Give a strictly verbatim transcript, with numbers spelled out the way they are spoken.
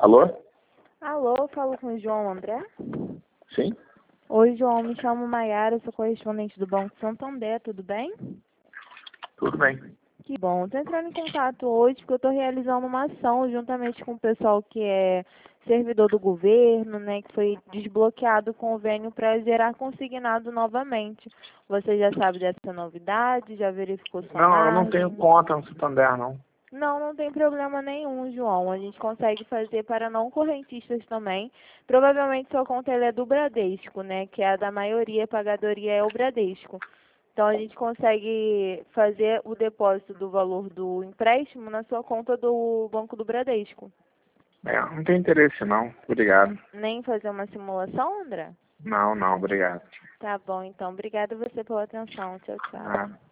Alô? Alô, eu falo com o João André? Sim? Oi, João, me chamo Maiara, sou correspondente do Banco Santander, tudo bem? Tudo bem. Que bom. Estou entrando em contato hoje porque eu estou realizando uma ação juntamente com o pessoal que é servidor do governo, né, que foi desbloqueado o convênio para gerar consignado novamente. Você já sabe dessa novidade? Já verificou sua Não, eu não margem? tenho conta no Santander, não. Não, não tem problema nenhum, João. A gente consegue fazer para não correntistas também. Provavelmente sua conta ela é do Bradesco, né? Que é a da maioria, a pagadoria é o Bradesco. Então a gente consegue fazer o depósito do valor do empréstimo na sua conta do Banco do Bradesco. É, não tem interesse, não. Obrigado. Nem fazer uma simulação, André? Não, não, obrigado. Tá bom, então. Obrigada você pela atenção. Tchau, tchau. Nada.